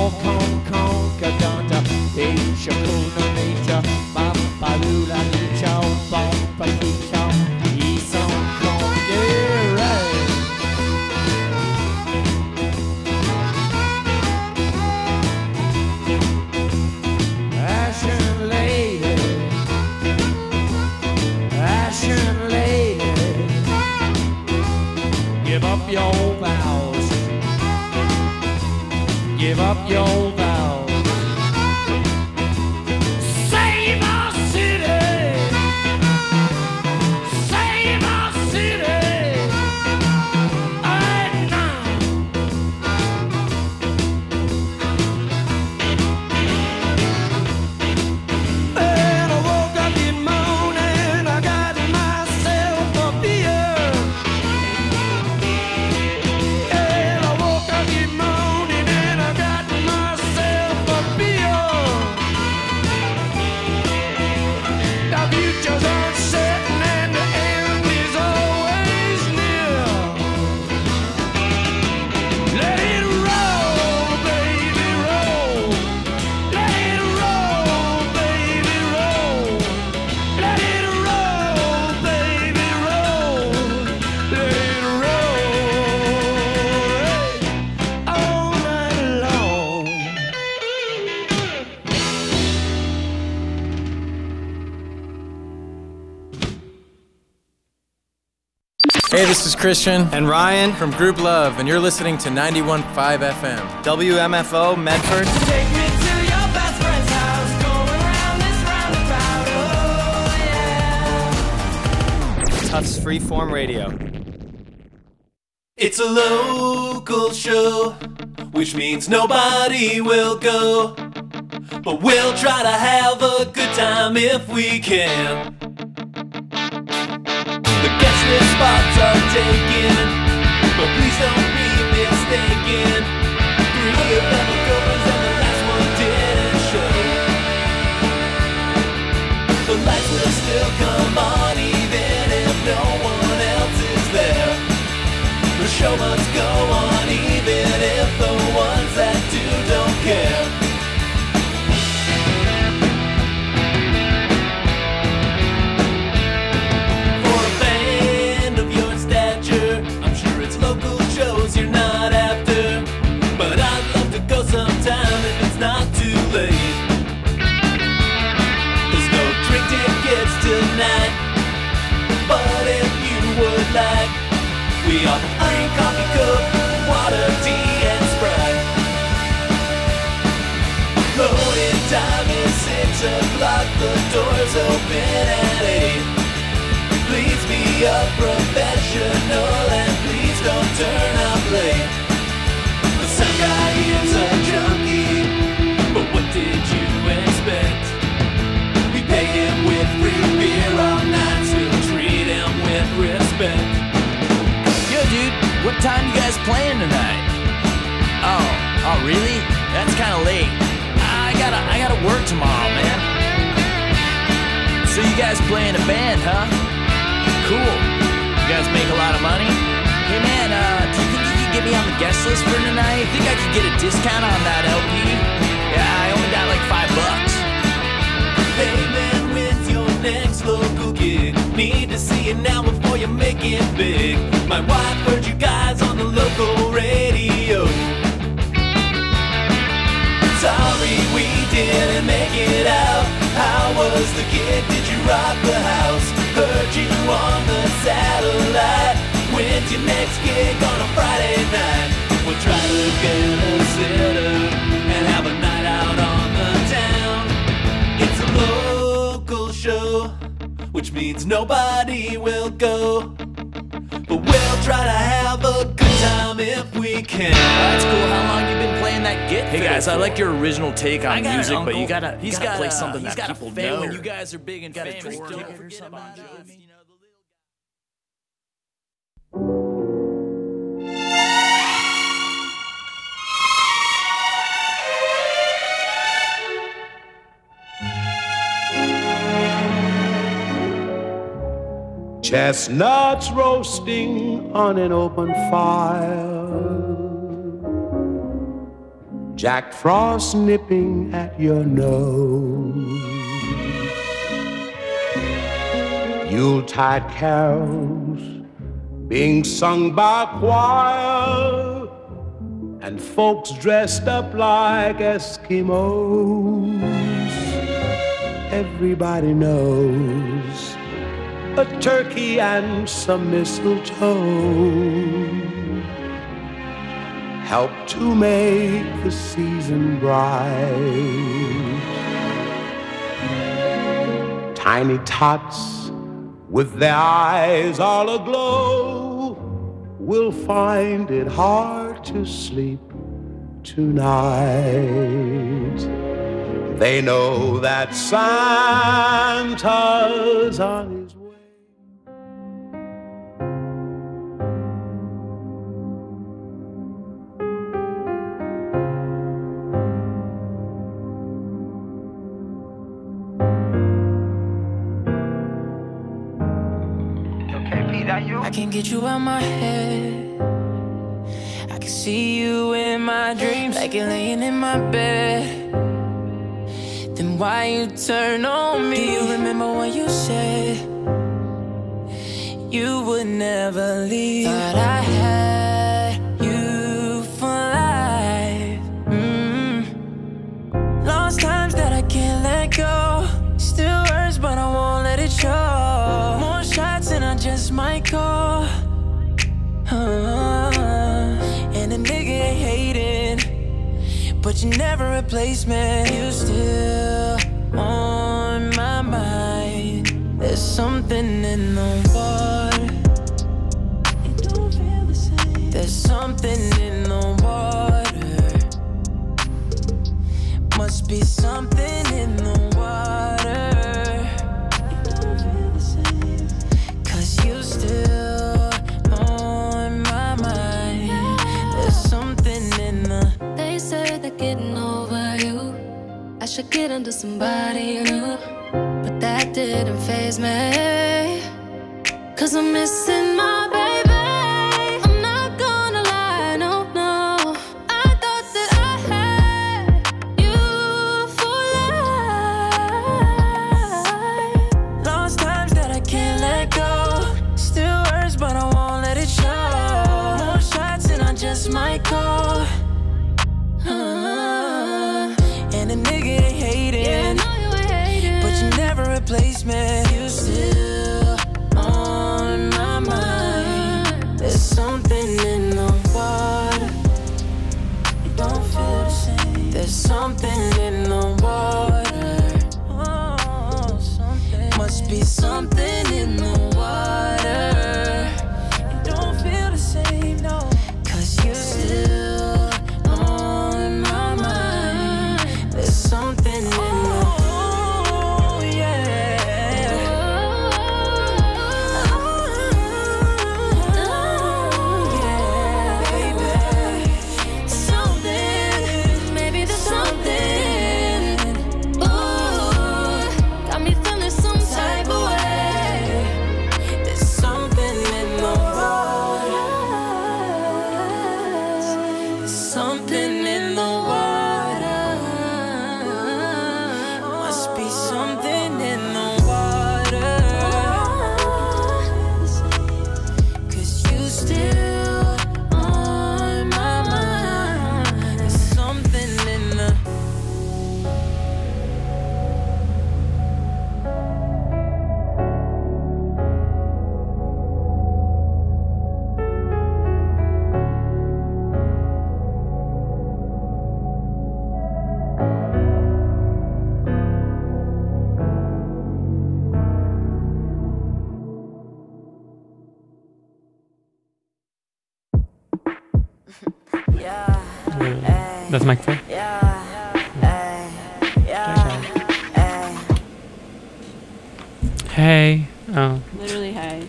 Kong Kong Kadanta, Asia Kuna Nature, Bambalula Nichao, Bomba Kichao, Isong Kong, yeah, right. Ashen lady, Ashen lady, give up your vows. Give up your vows. Save our city. Save our city. Right now. And I woke up this morning, I got myself a beer. And I woke up this morning and I got myself a beer. The future's uncertain and the end is always near. Let it roll, baby, roll. Let it roll, baby, roll. Let it roll, baby, roll. Let it roll all night long. Hey, this is Christian And Ryan from Group Love, and you're listening to 91.5 FM. WMFO Medford. Take me to your best friend's house, going round this roundabout, oh yeah. Tufts Freeform Radio. It's a local show, which means nobody will go. But we'll try to have a good time if we can. The guest list spots are taken, but please don't be mistaken. 3 of them are covers and the last one didn't show. The lights will still come on even if no one else is there. The show must go on even if the ones that do don't care. For a band of your stature, I'm sure it's local shows you're not after. But I'd love to go sometime if it's not too late. There's no drink tickets tonight, but if you would like, we offer green coffee, coke, water, tea, and Sprite. Loading time is 6 o'clock, the doors open at 8. Please be a professional and please don't turn up late. The sound guy is a junkie, but what did you expect? We pay him with free beer all night, still treat him with respect. Yo, dude, what time you guys playing tonight? Oh, really? That's kind of late. I gotta work tomorrow, man. So you guys play in a band, huh? Cool. You guys make a lot of money? Hey, man, do you think you could get me on the guest list for tonight? Think I could get a discount on that LP? Yeah, I only got like $5. Hey man, when's your next local gig? Need to see it now before you make it big. My wife heard you guys on the local radio. Sorry we didn't make it out. How was the gig? Did you rock the house? Heard you on the satellite. When's your next gig on a Friday night? We'll try to get a sitter and have a night out on the town. It's a local show, which means nobody will go. But we'll try to have a good time if we can. That's cool. How long you been playing that git? Hey guys, I like your original take on got music, an but you uncle. gotta play something he's that got people a fan know. when you guys are big and Got a famous. drink Don't ticket or forget something, about Joe? us, you know, the little Chestnuts roasting on an open fire, Jack Frost nipping at your nose. Yuletide carols being sung by choir, and folks dressed up like Eskimos. Everybody knows a turkey and some mistletoe help to make the season bright. Tiny tots with their eyes all aglow will find it hard to sleep tonight. They know that Santa's on his way. I can get you out my head. I can see you in my dreams, like you're laying in my bed. Then why you turn on me? Do you remember when you said you would never leave? Thought I had you for life. Lost times that I can't let go. Still hurts, but I won't let it show. More shots and I just might call. And a nigga ain't hating, but you never replace me. You still on my mind. There's something in the water. It don't feel the same. There's something in the water. Must be something in the water. It don't feel the same. 'Cause you still on my mind. There's something in the. They say that getting over you, I should get into somebody new, but that didn't faze me. 'Cause I'm missing my baby. I'm not gonna lie, no, no. I thought that I had you for life. Lost times that I can't let go. Still hurts, but I won't let it show. More shots and I just might call. And a nigga ain't hating, Yeah, I know you ain't hating, but you never replace me. You still on my mind. There's something in the water. It don't feel the same. There's something in the water. Oh, something. Must be something in the water. It don't feel the same, no. 'Cause you still on my mind. There's something in the. Oh, yeah. Yeah, baby. something. Maybe there's something. Ooh, got me feeling some type of way. There's something in the water. There's something in the water. Must be something in the water. 'Cause you still on my mind. There's something in the. That's Mike Ford. Hey. Oh. Literally, hey.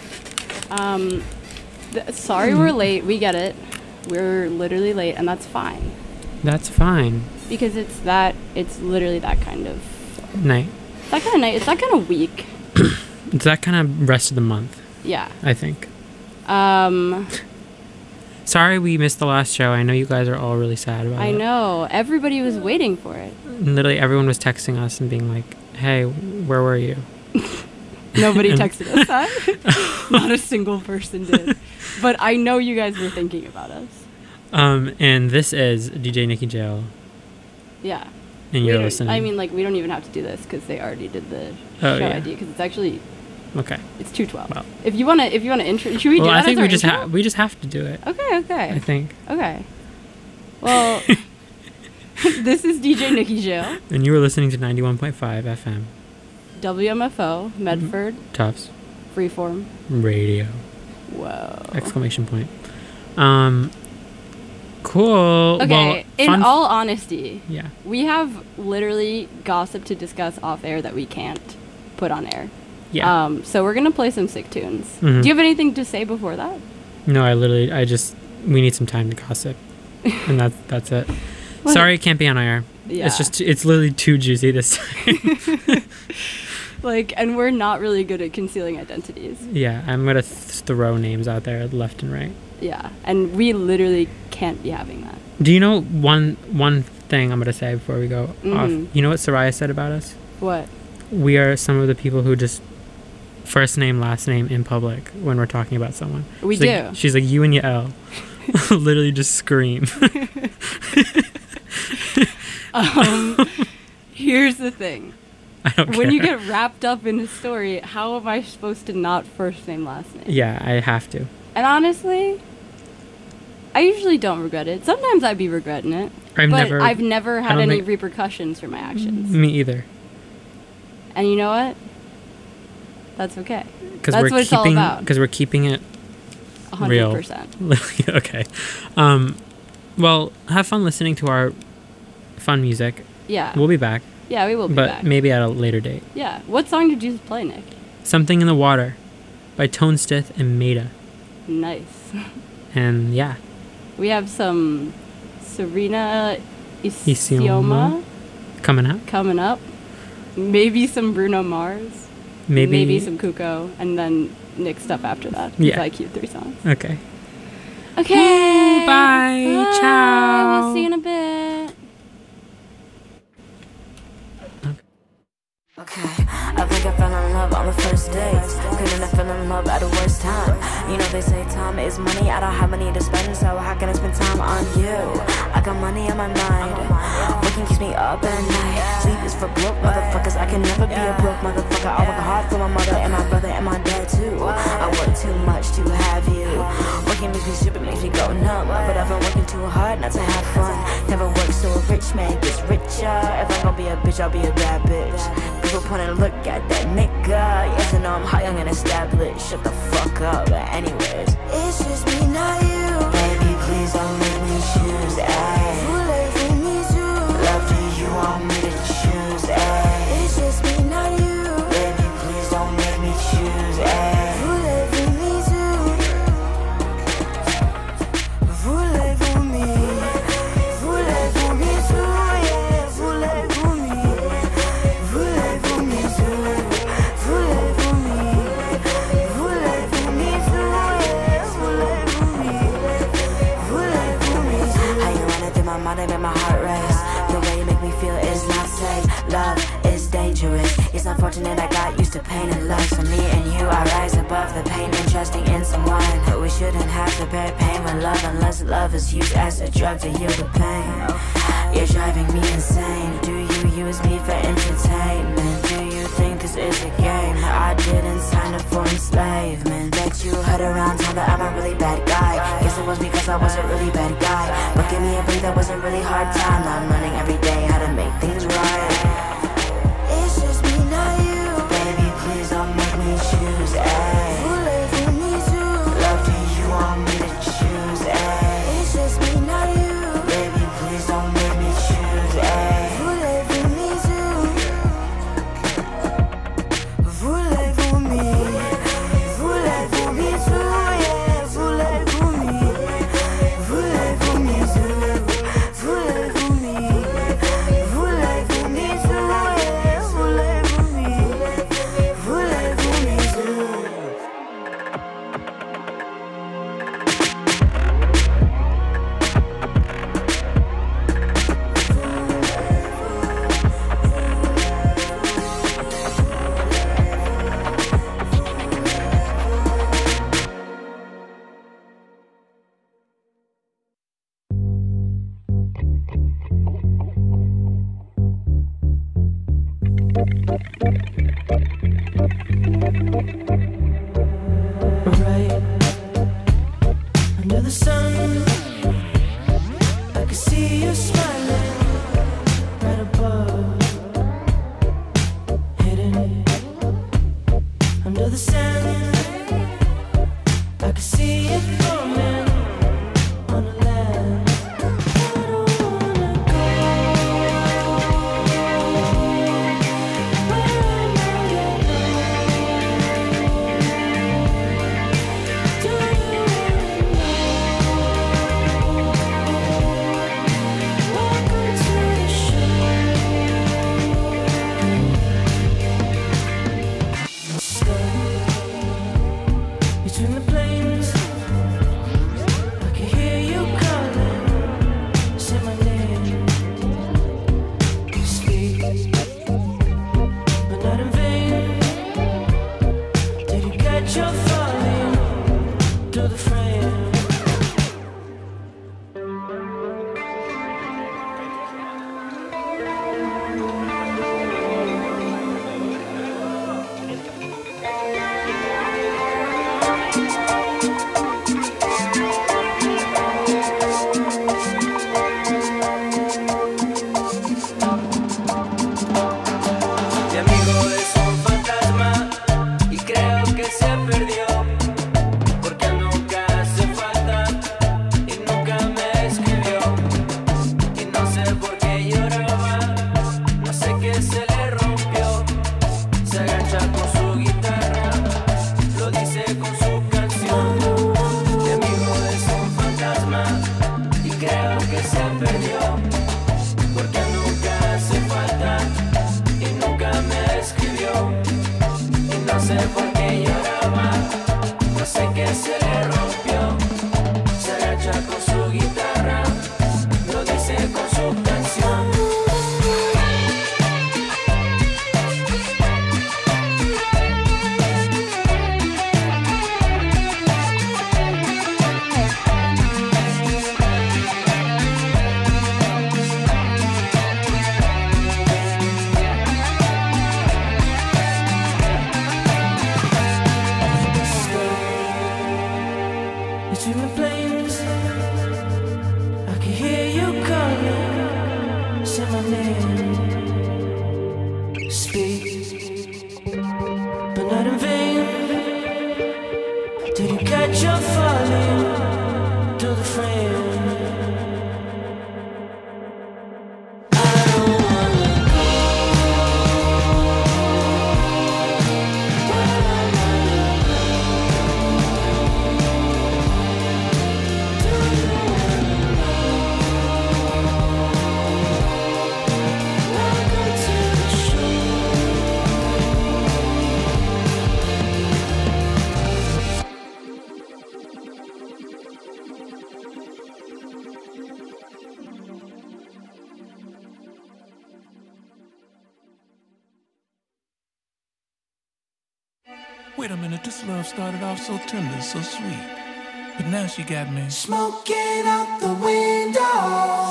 Sorry we're late. We get it. We're literally late, and that's fine. That's fine. Because it's literally that kind of Night. that kind of night. It's that kind of week. It's that kind of rest of the month, Yeah. I think. Sorry we missed the last show. I know you guys are all really sad about it. I know. Everybody was waiting for it. Literally everyone was texting us and being like, hey, where were you? Nobody texted us that. Not a single person did. But I know you guys were thinking about us. And this is DJ Nikki Jail. Yeah. And you're listening. I mean, like, we don't even have to do this because they already did the show ID because it's actually... Okay. It's 2:12. Well. If you wanna intro, should we do that? I think as we our intro? we just have to do it. Okay. I think. Okay. Well, this is DJ Nikki Jail. And you were listening to 91.5 FM. WMFO, Medford. Tufts. Freeform. Radio. Whoa. Exclamation point. Cool. Okay, well, in all honesty, yeah, we have literally gossip to discuss off air that we can't put on air. Yeah. So we're gonna play some sick tunes. Mm-hmm. Do you have anything to say before that? No, we need some time to gossip, and that's it. What? Sorry, it can't be on air. Yeah. It's literally too juicy this time. And we're not really good at concealing identities. Yeah, I'm gonna throw names out there left and right. Yeah, and we literally can't be having that. Do you know one thing I'm gonna say before we go off? You know what Soraya said about us? What? We are some of the people who just first name, last name in public when we're talking about someone. She's like, you and your L. Literally just scream. Here's the thing. I don't care. When you get wrapped up in a story, how am I supposed to not first name, last name? Yeah, I have to. And honestly, I usually don't regret it. Sometimes I'd be regretting it. I've never had any repercussions for my actions. Me either. And you know what? That's okay. That's what it's all about. Because we're keeping it 100%. real. Okay. Well, have fun listening to our fun music. Yeah. We'll be back. Yeah, we will be back. But maybe at a later date. Yeah. What song did you play, Nick? Something in the Water by Tone Stith and Maida. Nice. And yeah. We have some Serena Isioma coming up. Maybe some Bruno Mars. Maybe some Kuko. And then Nick stuff after that. Yeah. I keep 3 songs. Okay. Okay. Bye. Ciao. We'll see you in a bit. Okay, I think I fell in love on the first date. Couldn't have fell in love at the worst time. You know they say time is money. I don't have money to spend, so how can I spend time on you? I got money on my mind. Working keeps me up at night. Sleep is for broke motherfuckers. I can never be a broke motherfucker. I work hard for my mother and my brother and my dad too. I work too much to have you. Working makes me stupid, makes me go numb. But I've been working too hard not to have fun. Never worked so a rich man gets richer. If I'm gonna be a bitch, I'll be a bad bitch. People point and look at that nigga. Yes, I know I'm hot, young and established. Shut the fuck up. But anyways, it's just me, not you. Baby, please don't make me choose. Who lives in me too? Love, do you want me to choose? It's just me, not you. Baby, please don't make me choose. Who lives in me too? Who lives in me? Who lives in me too? Yeah, who lives in me? Who lives in me too? Who lives in me? Who lives in me too? Yeah, who lives in me? Who lives in me too? How you running through my mind and make my heart race? The way you make me feel is not safe. Love is dangerous. It's unfortunate I got used to pain and love. So me and you, I rise above the pain and trusting in someone. But we shouldn't have to bear pain with love unless love is used as a drug to heal the pain. You're driving me insane. Do you use me for entertainment? Do you think this is a game? I didn't sign up for enslavement. Bet you heard around town that I'm a really bad guy. Guess it was because I was a really bad guy. But give me a break, that was a really hard time. Now I'm learning every day how to make things right. It's just me, not you. Baby, please don't make me choose. Who lives in me too? Love, do you want me to choose? It's just me, not you. Baby, please don't make me choose. Who lives in me too? Who lives in me? Who lives in me too? Yeah, who lives in me? Who lives in me too? Who lives in me? Right under the sun, I can see you smiling right above, hidden under the sand. I can see it forming on the land. I don't wanna go where I'm not yet known. Do you wanna know? Welcome to the show. Stuck between the planes, I can hear you calling, say my name. Speak, but not in vain. Did you catch your falling through the frame? Mi amigo es un fantasma y creo que se perdió, porque él nunca hace falta y nunca me escribió. Y no sé por qué lloraba, no sé qué se le rompió. Se agacha con su guitarra, lo dice con su canción. Mi amigo es un fantasma y creo que se perdió, porque él nunca hace falta y nunca me escribió. Y no sé por qué lloraba, no sé qué se le rompió. Se agacha con su guitarra, lo dice con su canción. Between the planes, I can hear you calling, say my name. Speak, but not in vain. Did you catch your falling through the frame? Wait a minute, this love started off so tender, so sweet. But now she got me Smoking out the window.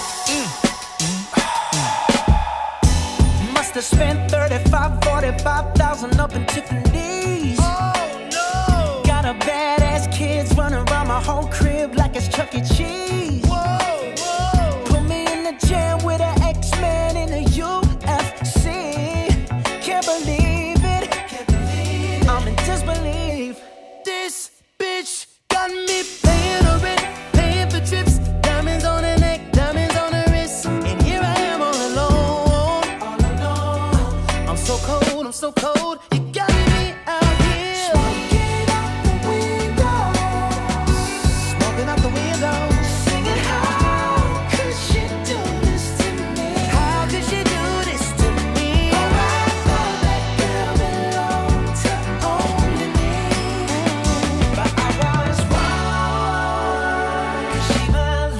Must have spent 35, 45,000 up in Tiffany's. Oh no! Got a badass kids running around my whole crib like it's Chuck E. Cheese. Whoa, whoa! Put me in the jam with an X-Man in the UFC. Can't believe it. I'm in disbelief. This bitch got me paying her rent, paying for trips, diamonds on her neck, diamonds on her wrist, and here I am all alone, all alone. I'm so cold, I'm so cold. You got me out here smoking out the window, smoking out the window, singing how could she do this to me? How could she do this to me? Oh, I thought that girl belonged to only me, but I was wrong, 'cause she belonged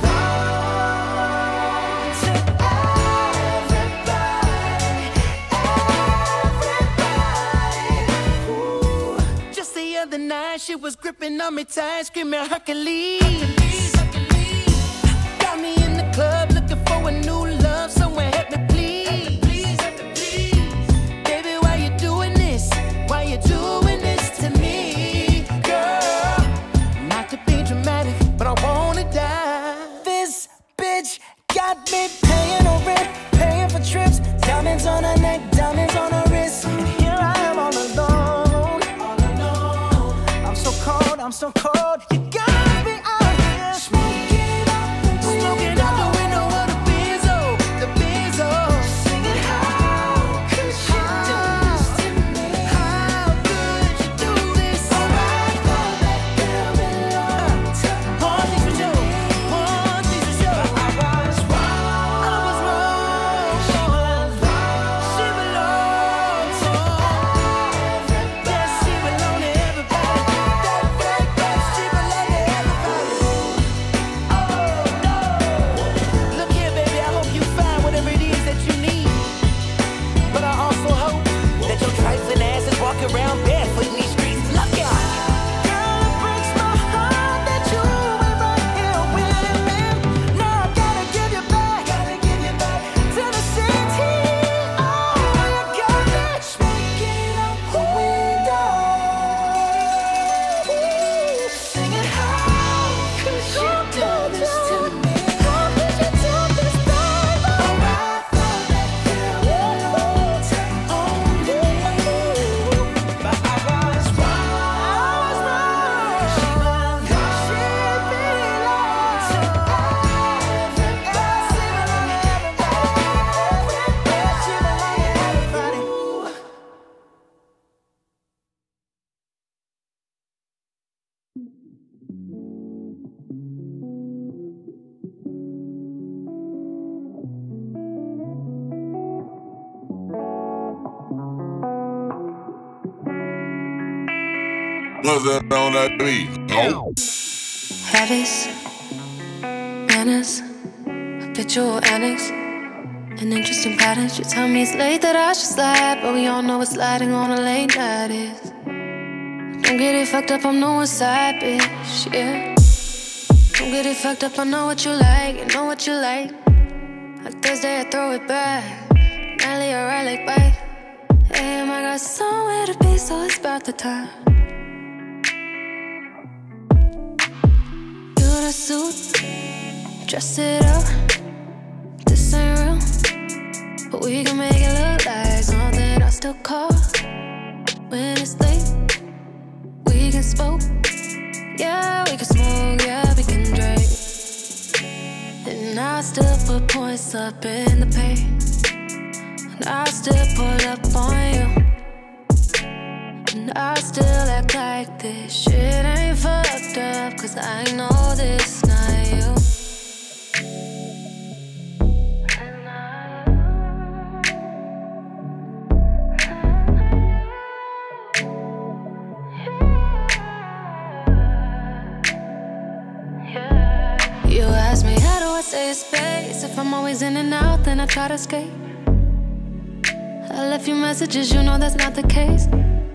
to everybody. Ooh. Just the other night, she was gripping on me tight, screaming Hercules. Got me in the club looking for a new love, someone help me please. Diamonds on her neck, diamonds on her wrist. And here I am all alone. I'm so cold, I'm so cold. You got me out here smoking out the window of the Benzo, the Benzo. Singing, how could you do this to me? How could you do this? Oh, I thought that girl belonged to one thing for sure, one thing for sure. I was wrong, she belonged to everybody. Yes, she belonged to everybody. She belonged to everybody. Oh no! Look here, baby, I hope you find whatever it is that you need. But I also hope that your trifling ass is walking around barefoot in these streets. Look out! Girl, it breaks my heart that you ain't right here with me. Now I gotta give you back to the city. Oh, you got me smoking out the window, singing, how could you do this to me? How could you do this, baby? Oh, I thought that girl belonged to only me. But I was wrong. She belonged to everybody. She belonged to everybody. Was that on that beat? No. Habits, manners, habitual annex, an interesting pattern. You tell me it's late that I should slide, but we all know what sliding on a late night is. Don't get it fucked up, I'm no one side bitch, yeah. Don't get it fucked up, I know what you like, you know what you like. Like Thursday, I throw it back. Nightly, I ride like bike. Damn, I got somewhere to be, so it's about the time. The suit, dress it up. This ain't real, but we can make it look like something I still call. When it's late, we can smoke. Yeah, we can smoke, yeah, we can drink. And I still put points up in the pay. And I still pull up on you. And I still act like this shit ain't fucked up, cause I know this not you. You ask me how do I stay in space? If I'm always in and out, then I try to escape. I left you messages, you know that's not the case.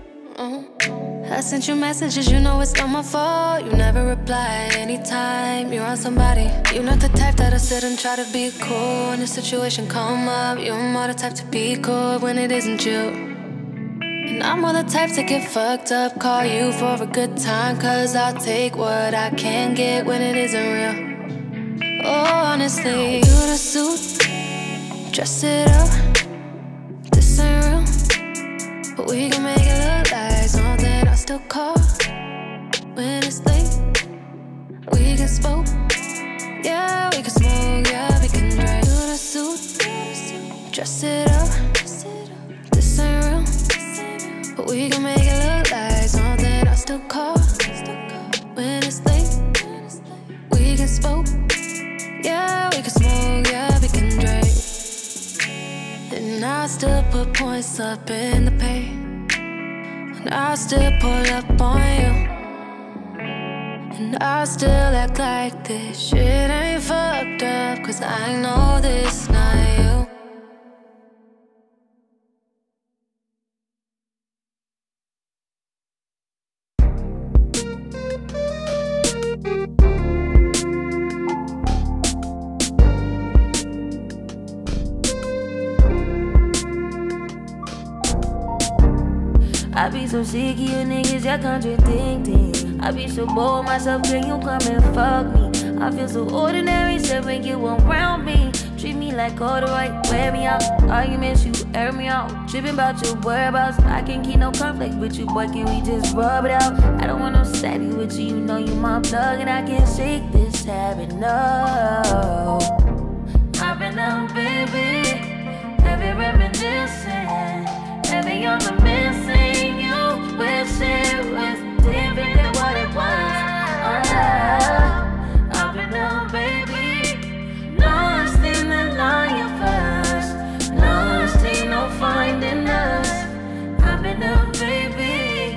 I sent you messages, you know it's not my fault. You never reply anytime you're on somebody. You're not the type that'll sit and try to be cool when the situation come up. You're more the type to be cool when it isn't you. And I'm more the type to get fucked up, call you for a good time, cause I'll take what I can get when it isn't real. Oh, honestly, do the suit, dress it up. This ain't real, but we can make it look like something I still call. When it's late, we can smoke. Yeah, we can smoke, yeah, we can drink. Do the suit, dress it up. This ain't real, but we can make it look like something I still call. When it's late, we can smoke. Yeah, we can smoke, yeah, we can drink. And I still put points up in the pay. And I still pull up on you. And I still act like this shit ain't fucked up, cause I know this not you. I be so sick of you niggas, y'all contradicting. I be so bored myself, can you come and fuck me? I feel so ordinary, so when you around me. treat me like corduroy, wear me out. Arguments, you air me out. Tripping about your whereabouts. I can't keep no conflict with you, boy. Can we just rub it out? I don't want no steady with you. You know you my plug, and I can't shake this habit. No, I've been out, baby. Heavy reminiscing, heavy on the missing. You wish it was different than what it was. I've been out, baby. Lost in the line first. Lost, ain't no finding us. I've been out, baby.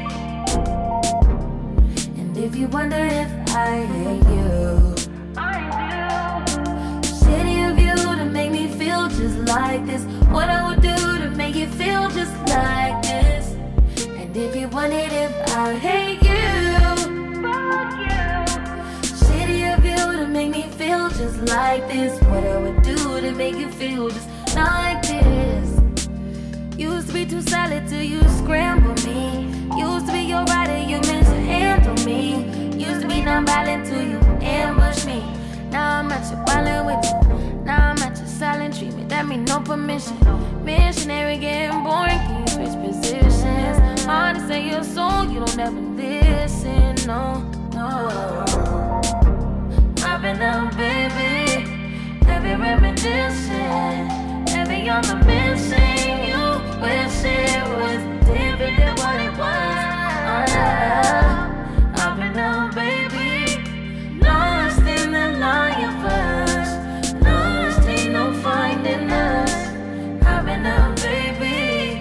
And if you wonder if I hate you, I do. City of you to make me feel just like this. What I would do to make you feel just like this. And if you wondered if I hate you, fuck you. City of you to make me feel just like this. What I would do to make you feel just like this. Used to be too solid till you scramble me. Used to be your rider, you meant to handle me. Used to be non-violent till you ambush me. Now I'm at your violent with you. Now I'm at your silent treatment. That mean no permission. Missionary getting boring, can you switch positions? Hard to say your soul, you don't ever listen. No, no. I've been out, baby. Heavy reminiscing, heavy on the missing. You wish it was different than what it was. I've been out, baby. Lost in the line first. Lost, ain't no finding us. I've been out, baby.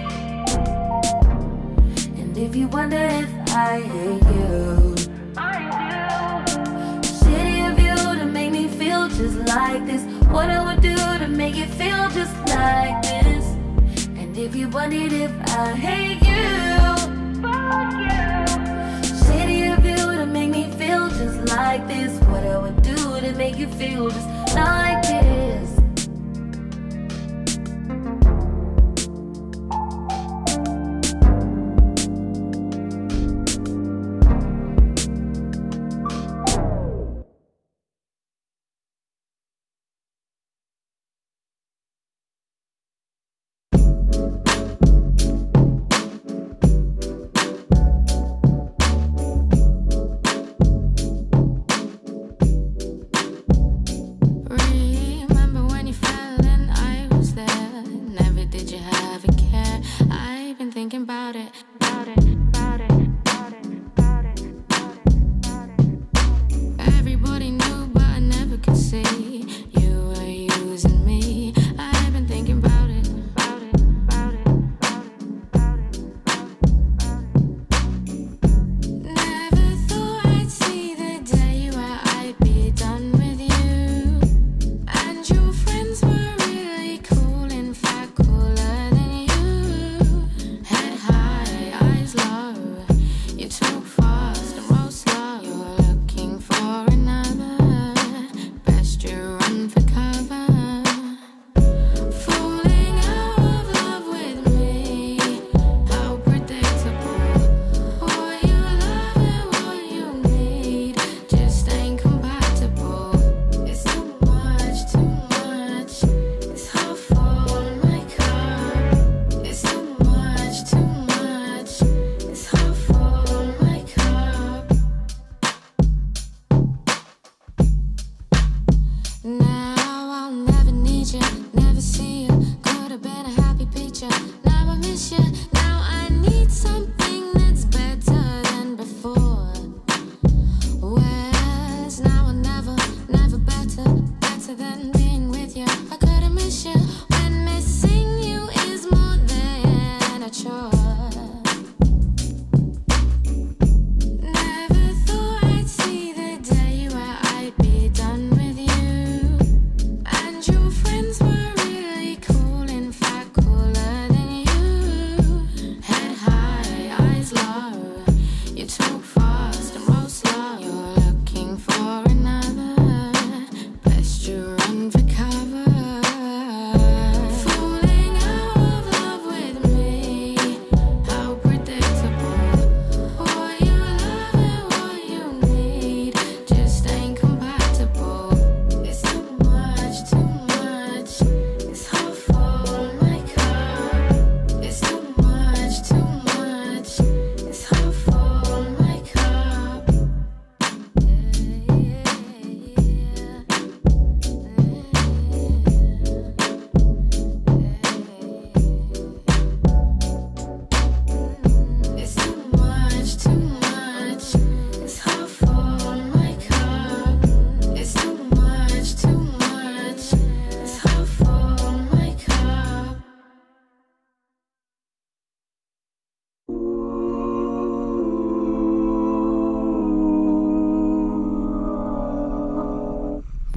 And if you wonder if I hate you, I do. City of you to make me feel just like this. What I would do to make it feel just like this. And if you wondered if I hate you, fuck you. City of you to make me feel just like this. What I would do to make you feel just like this. Remember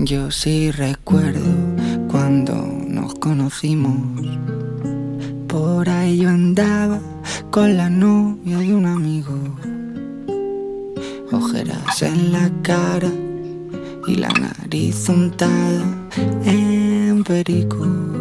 Yo sí recuerdo cuando nos conocimos. Por ahí yo andaba con la novia de un amigo. Ojeras en la cara y la nariz untada en perico.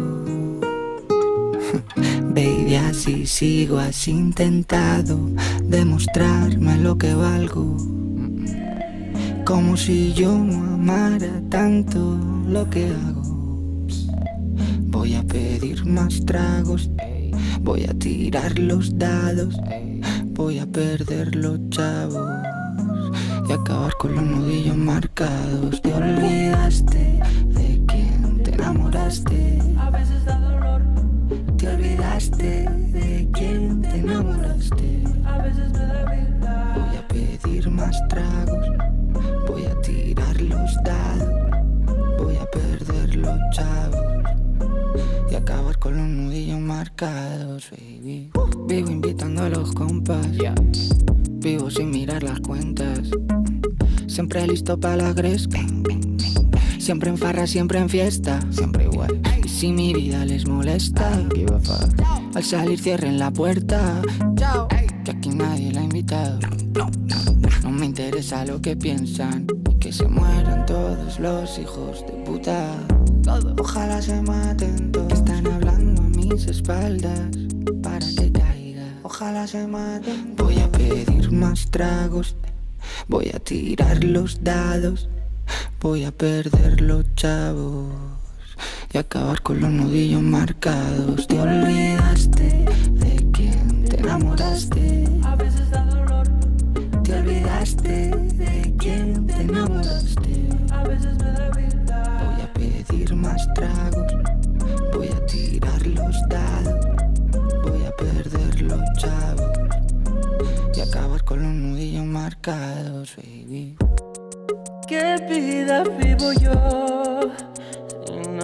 Baby, así sigo, has intentado demostrarme lo que valgo. Como si yo no amara tanto lo que hago. Voy a pedir más tragos, voy a tirar los dados, voy a perder los chavos y acabar con los nudillos marcados. Te olvidaste de quién te enamoraste. A veces da dolor. Te olvidaste de quién te enamoraste. A veces me da vida. Voy a pedir más tragos, voy a tirar los dados, voy a perder los chavos y acabar con los nudillos marcados, baby. Vivo invitando a los compas, vivo sin mirar las cuentas. Siempre listo para la gresca, siempre en farra, siempre en fiesta, siempre igual. Y si mi vida les molesta, al salir cierren la puerta. Que aquí nadie la ha invitado. No me interesa lo que piensan, y que se mueran todos los hijos de puta. Ojalá se maten todos. Están hablando a mis espaldas para que caiga. Ojalá se maten. Voy a pedir más tragos, voy a tirar los dados, voy a perder los chavos y acabar con los nudillos marcados. Te olvidaste de quién te enamoraste. A veces da dolor. Te olvidaste de quién te enamoraste. A veces me da vida. Voy a pedir más tragos, voy a tirar los dados, voy a perder los chavos y acabar con los nudillos marcados, baby. ¿Qué vida vivo yo sin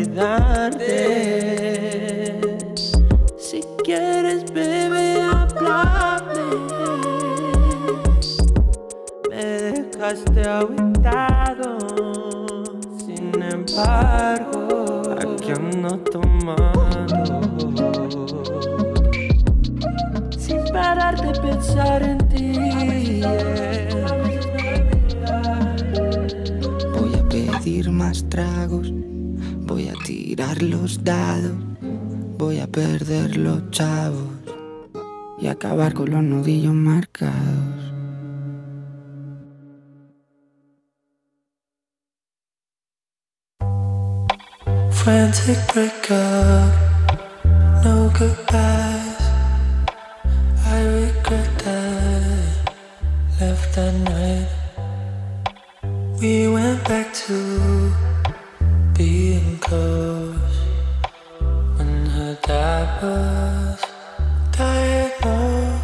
olvidarte? Si quieres, bebé, háblame. Me dejaste agüitado, sin embargo, aquí ando tomando, sin parar de pensar en ti. Voy a pedir más tragos, voy a tirar los dados, voy a perder los chavos y acabar con los nudillos marcados. Frantic breakup, no goodbyes. I regret that I left that night. We went back to being close when her dad was diagnosed.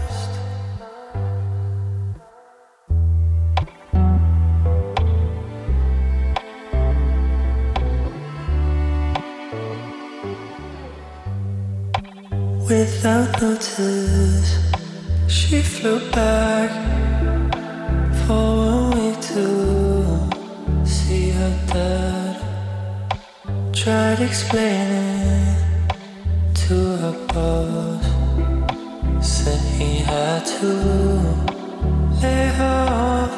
Without notice, she flew back for a week to see her dad. Tried explaining to her boss, said he had to lay her off.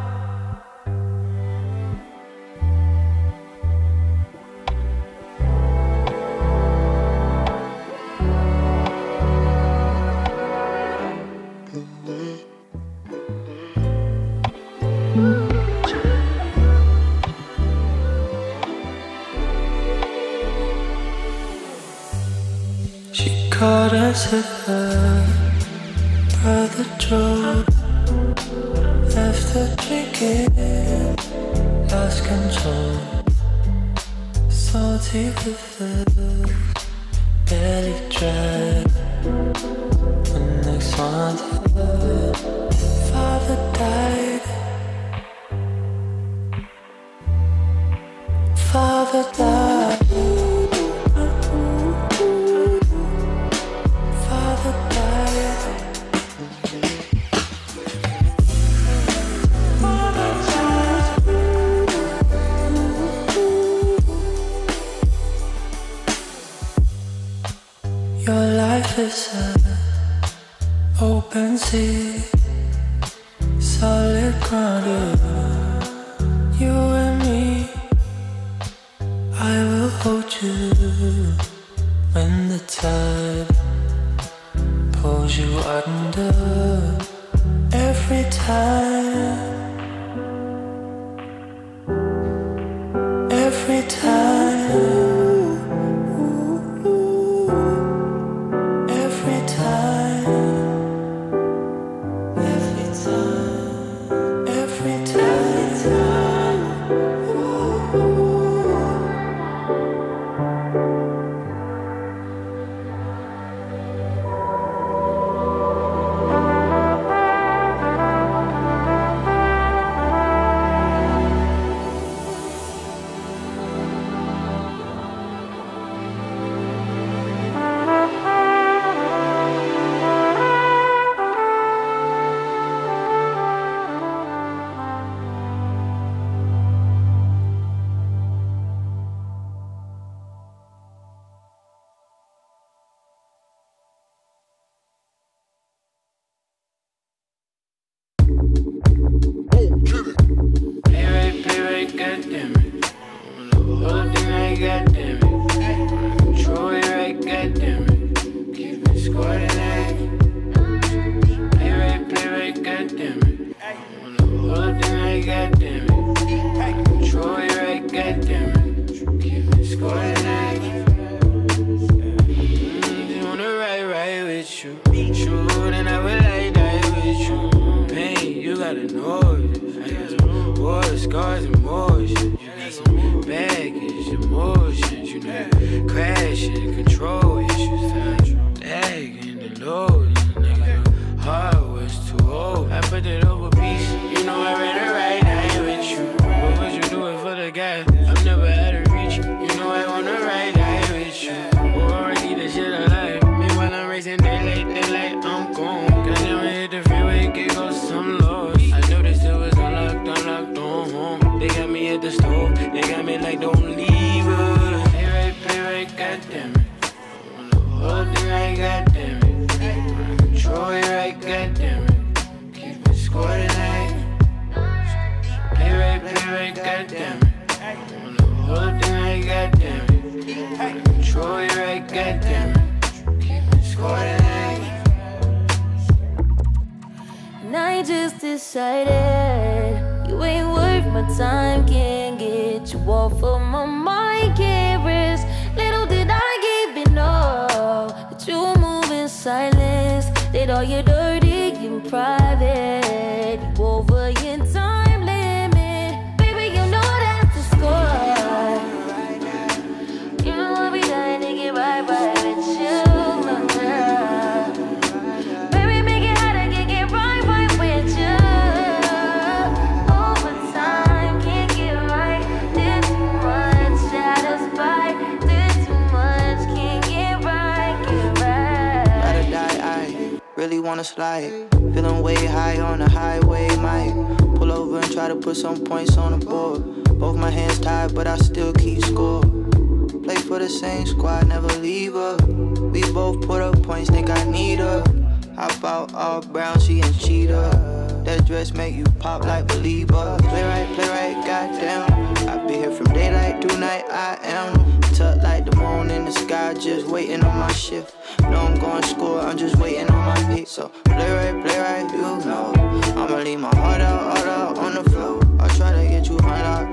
Caught us at her brother drove. After drinking, lost control. Salty rivers, barely dry. When next one her father died. Father died. Your life is an open sea, solid grounded. You and me, I will hold you when the tide pulls you under. Every time, every time. Feeling way high on the highway, might pull over and try to put some points on the board. Both my hands tied, but I still keep score. Play for the same squad, never leave her. We both put up points, think I need her. Hop out all brown, she and cheetah. That dress make you pop like Belieber. Play right, goddamn. I be here from daylight to night, I am. Tucked like the moon in the sky, just waiting on my shift. Know I'm going to score, I'm just waiting on my beat. So play right, you know. I'ma leave my heart out on the floor. I try to get you hung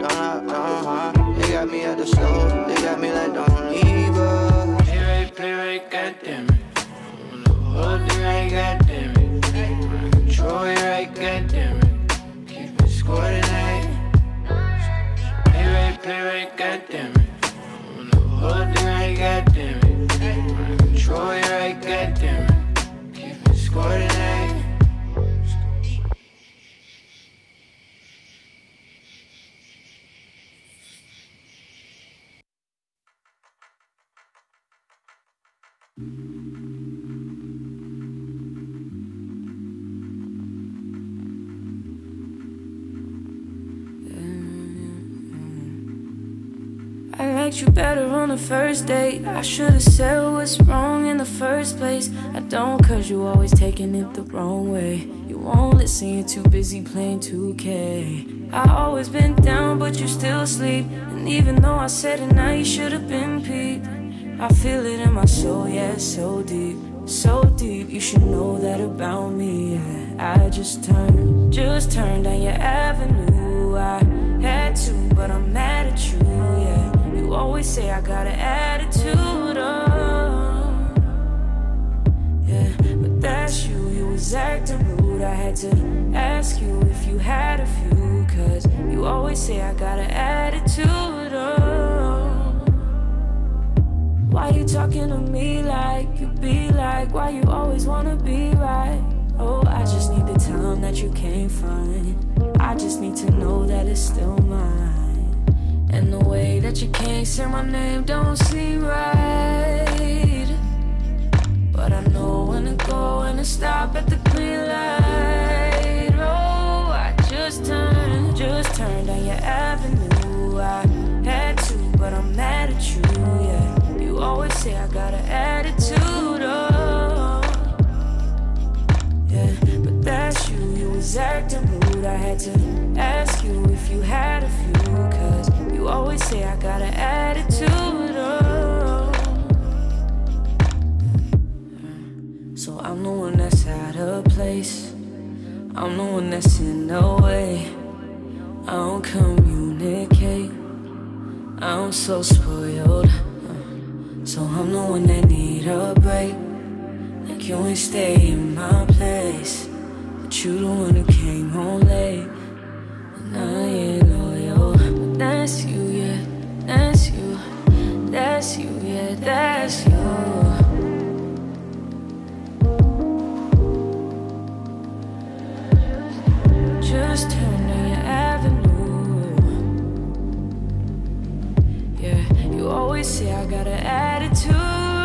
out. They got me at the store, they got me like don't leave her. Play right, goddamn it. Hold it right, goddamn it. Control it right, goddamn it. Keep it score tonight. Play right, goddamn it. Hold it right, goddamn it. Control it right, goddamn it. Keep it score tonight. I liked you better on the first date. I should've said what's wrong in the the first place. I don't, cause you always taking it the wrong way. You won't listen, you're too busy playing 2K. I always been down, but you still sleep. And even though I said it now, you should've been peeped. I feel it in my soul, yeah, so deep. So deep, you should know that about me, yeah. I just turned down your avenue. I had to, but I'm mad at you, yeah. You always say I got an attitude, oh, yeah. But that's you, you was acting rude. I had to ask you if you had a few, cause you always say I got an attitude, oh. Why you talking to me like you be like? Why you always wanna be right? Oh, I just need the time that you can't find. I just need to know that it's still mine. And the way that you can't say my name don't seem right. But I know when to go and to stop at the green light. Oh, I just turned down your avenue. I had to, but I'm mad at you, yeah. You always say I got an attitude, oh, yeah. But that's you, you was acting rude. I had to ask you if you had a few, cause you always say I got an attitude, oh. So I'm the one that's out of place. I'm the one that's in the way. I don't communicate. I'm so spoiled. So I'm the one that need a break. Like you ain't stay in my place, but you the one who came home late. And I ain't loyal. But that's you, yeah, that's you. That's you, yeah, that's you. Just turn down your avenue. Yeah, you always say I got an attitude.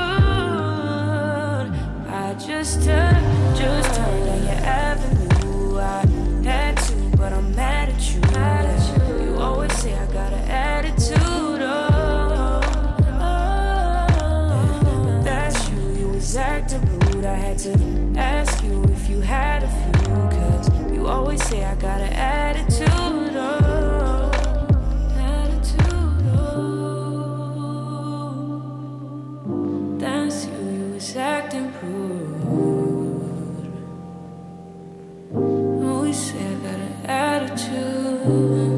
I just turned down your avenue. I had to, but I'm mad at you. You always say I got an attitude, oh, yeah, but that's you, you was acting rude. I had to ask you if you had a few, cause you always say I got an attitude, oh, attitude, oh. That's you, you was acting rude. Always say I got an attitude.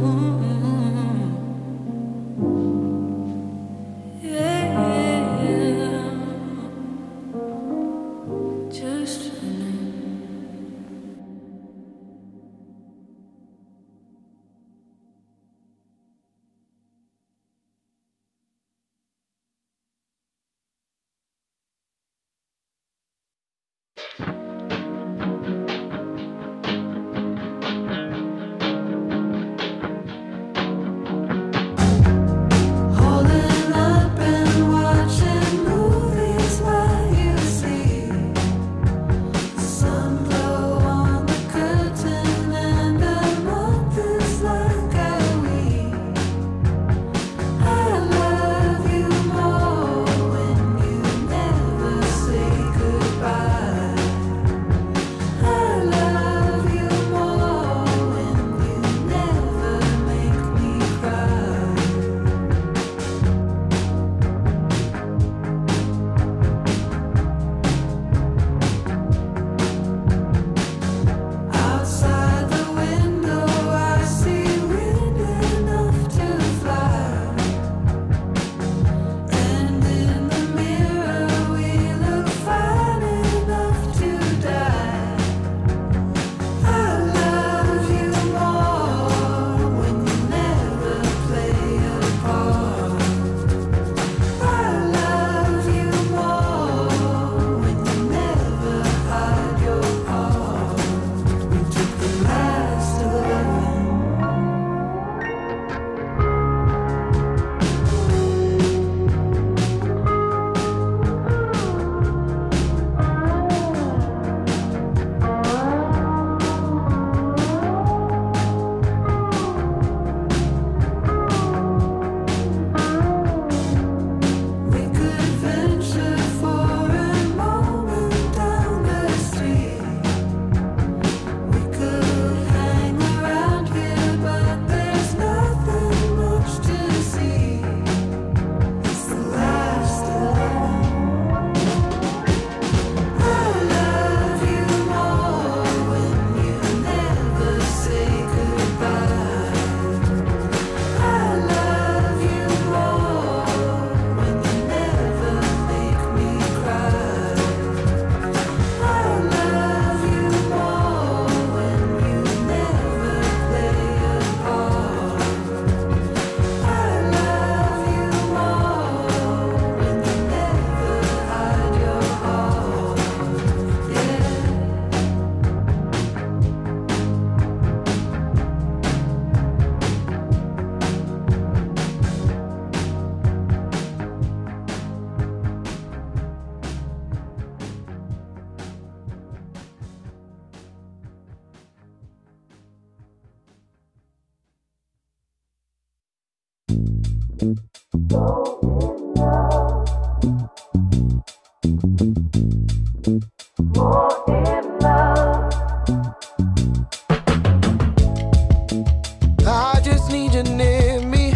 I just need you near me.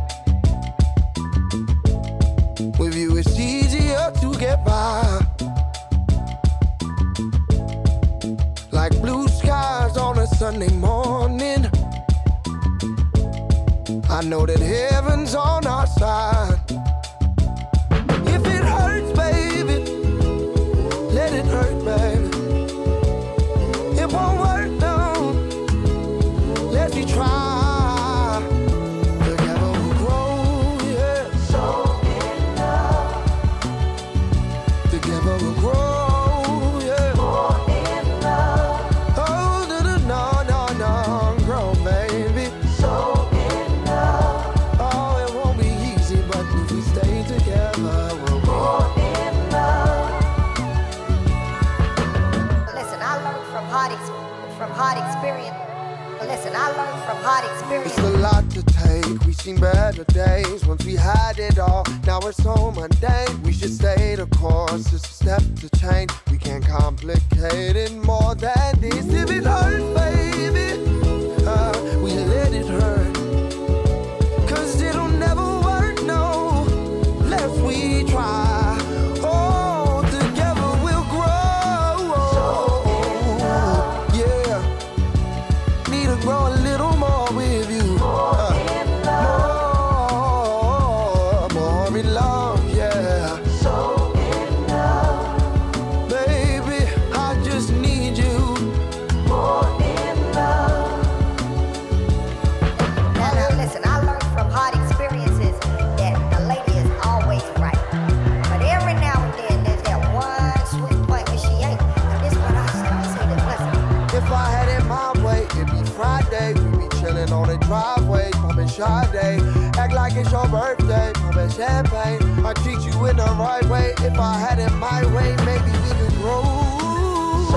With you it's easier to get by. Like blue skies on a Sunday morning. I know that heaven's on our side. If it hurts, baby, let it hurt, baby. It won't work, no. Let's be try. Together we'll grow, yeah. So in love. Together we'll grow, yeah. More in love. Oh, no, grow, baby. So in love. Oh, it won't be easy, but if we stay together, we'll be more in love. Listen, I learned from hard experience. Listen, I learned from hard experience. It's a lot to take. We've seen better days once we had it all. Now it's so mundane. We should stay the course. It's a step to change. We can't complicate it more than this. If it hurts, baby, we let it hurt. 'Cause it'll never work, no, unless we try. Oh, together we'll grow. Yeah. Need to grow a little more with you. More in love, yeah. So in love. Baby, I just need you. More in love. Now listen, I learned from hard experiences that the lady is always right. But every now and then there's that one sweet point where she ain't. And this what I say to listen. If I had it my way, it'd be Friday. We'd be chilling on the driveway, pumping Sade. Act like it's your birthday, pumping champagne. I treat you in the right way. If I had it my way, maybe we could grow. So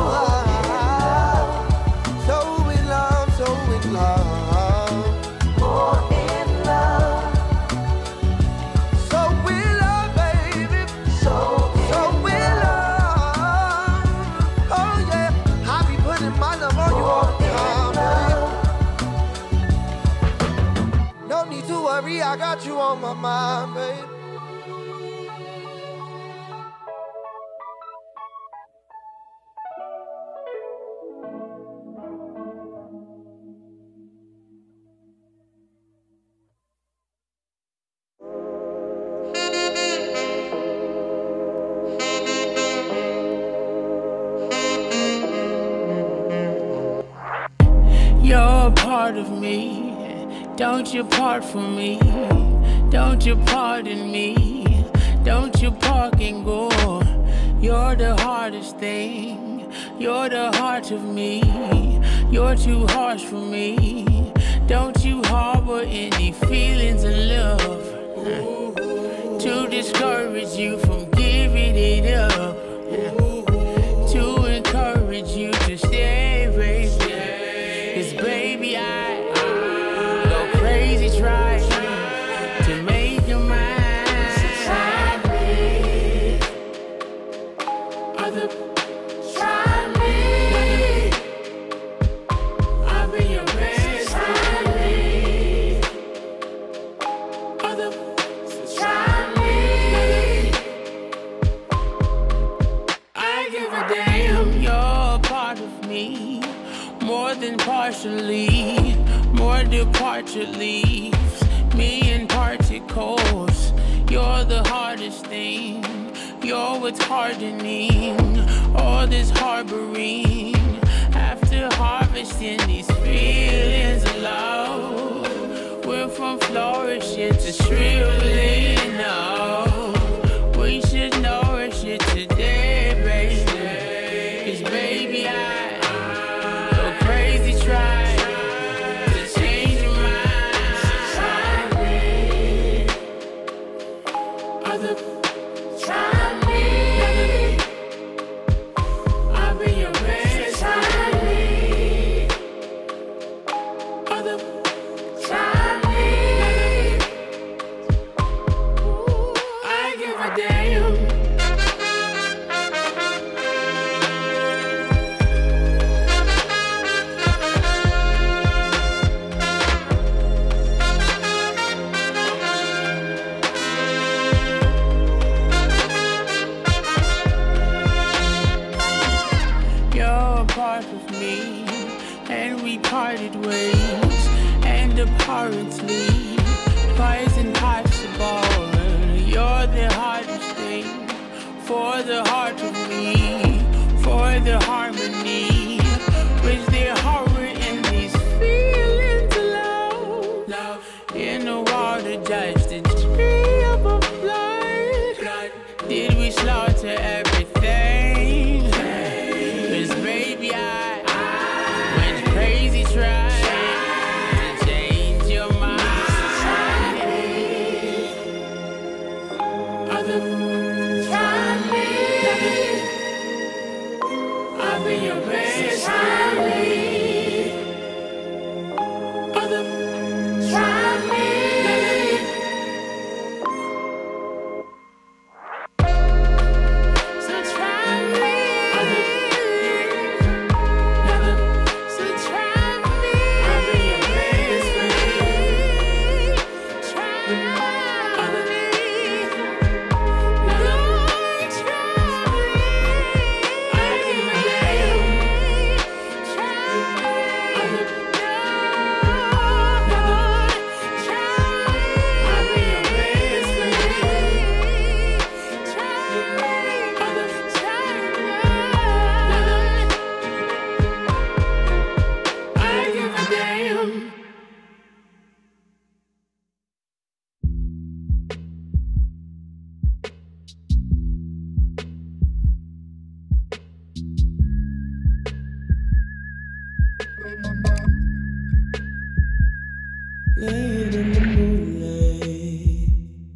in love, so in love. More in love. So in love, baby. So in love. Oh yeah, I be putting my love on you all the time, baby. No need to worry, I got you on my mind, baby. You're a part of me, don't you part from me, don't you pardon me, don't you park and go. You're the hardest thing, you're the heart of me, you're too harsh for me, don't you harbor any feelings of love to discourage you from giving it up, to encourage you to stay, baby. 'Cause baby, I go crazy trying to make you mine. Try me, other try me. I'll be your best. Try me, other try me. I give a damn, you're a part of me. More than partially, more departure leaves me in particles. You're the hardest thing, you're what's hardening. All this harboring, after harvesting these feelings of love, we're from flourishing to shriveling up. We should nourish it today, baby. 'Cause baby, I try to change your mind. Try me, other try me. I'll be your best. Try me, other try me. parted ways, and apparently twice impossible. You're the hardest thing for the heart of me, for the harmony. Was there horror in these feelings alone? In the water, judge the tree of a blood. Did we slaughter everything? 'Cause baby, I went crazy trying to change your mind. Try me. I'll be your best friend. Try me. So try me. So try me. I'll be your best friend. Try me. Laying in the moonlight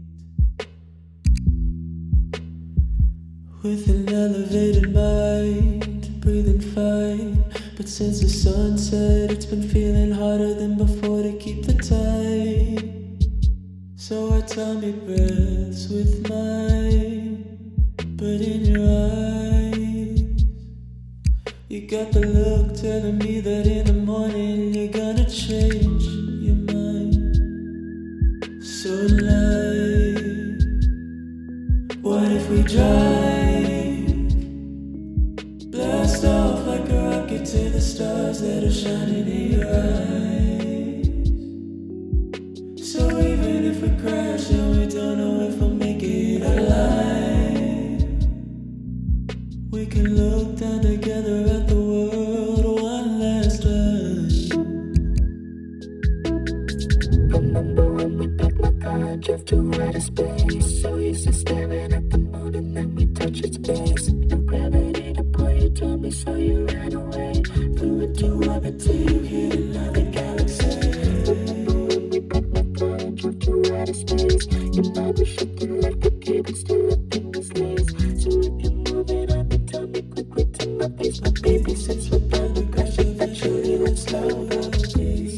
with an elevated mind, breathing fine. But since the sunset, it's been feeling harder than before to keep the time. So I time your breaths with mine, but in your eyes, you got the look telling me that in the morning you're gonna change. So light. What if we drive, blast off like a rocket to the stars that are shining in your eyes? So even if we crash and we don't know if we'll make it alive, we can look down together at the world one last time. Drift to outer space, so used to staring at the moon and then we touch its base. No gravity to pull you to me, so you ran away. Flew into orbit till you hit another galaxy. When we back my car and drift to outer space, your mind was shifting like a cable still up in the slaves. So if you're moving on, then tell me quickly to my face. My baby, since we're done, we crash eventually, let's slow down the pace.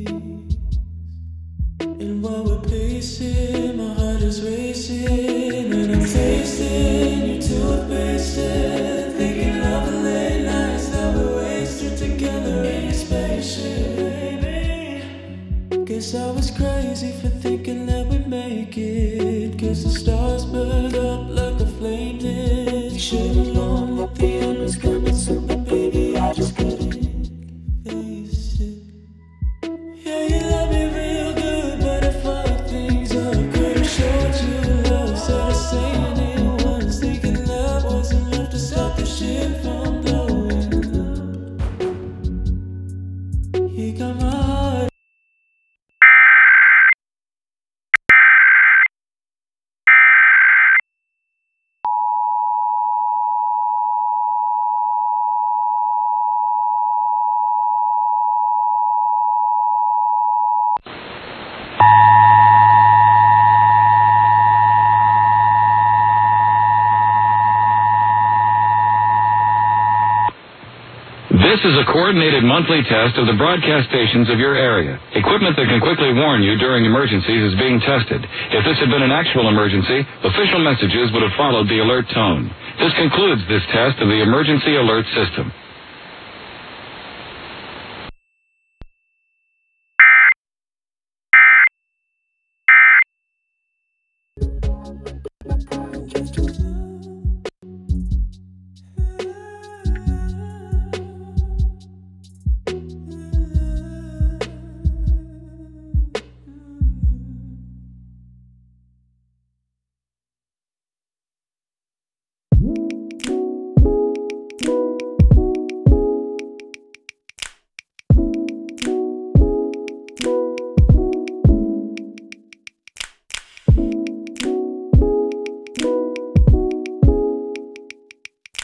And while we're pacing, my heart is racing, and I'm tasting your toothpaste, thinking of the late nights that we wasted together in your spaceship, baby. Guess I was crazy for thinking that we'd make it, 'cause the stars burned up like a flame did. You should've known that the end was coming soon, but baby, I just couldn't face it. Yeah, you love me real good, but I fucked things up. Could've showed you love, instead of saying it once, thinking love wasn't enough to stop the shit from blowing up. You got my heart. This is a coordinated monthly test of the broadcast stations of your area. Equipment that can quickly warn you during emergencies is being tested. If this had been an actual emergency, official messages would have followed the alert tone. This concludes this test of the emergency alert system.